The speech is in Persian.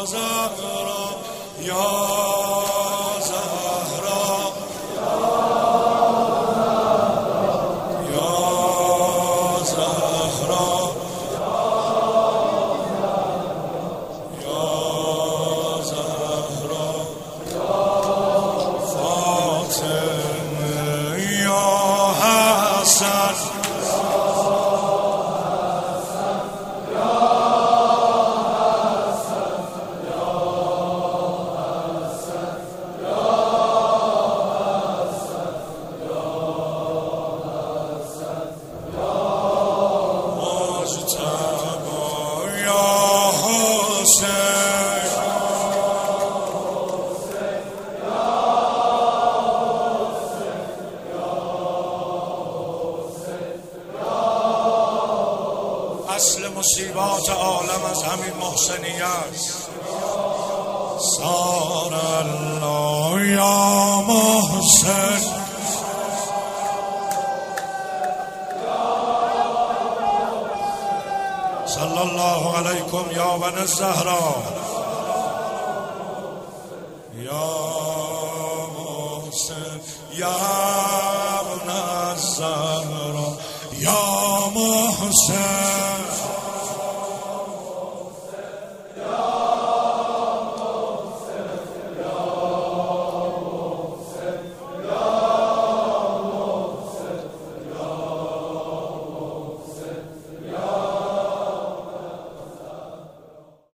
زهرا یا زهرا یا زهرا یا زهرا فاطمه یا حسن اصل مصیبات عالم از همین محسنیه است. سار الله یا محسن صلی الله علیکم یا بن الزهرا یا محسن یا بن الزهرا یا محسن